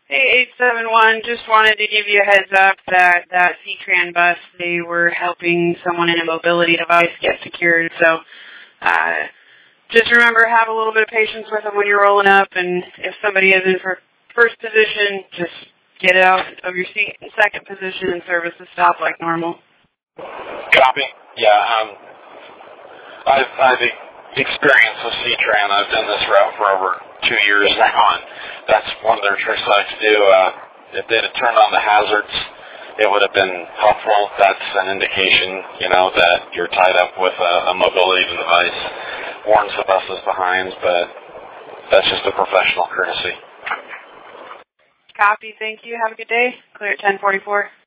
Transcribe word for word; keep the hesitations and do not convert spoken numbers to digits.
Hey, eight seven one, just wanted to give you a heads up that that C-Tran bus, they were helping someone in a mobility device get secured. So uh, just remember, have a little bit of patience with them when you're rolling up, and if somebody is in for first position, just get out of your seat in second position and service the stop like normal. Copy. Yeah, um, I've, I've experienced with C-Tran. I've done this route for over two years now, and that's one of their tricks I like to do. Uh, if they'd have turned on the hazards, it would have been helpful. That's an indication, you know, that you're tied up with a, a mobility device. Warns the buses behind, but that's just a professional courtesy. Copy. Thank you. Have a good day. Clear at ten forty-four.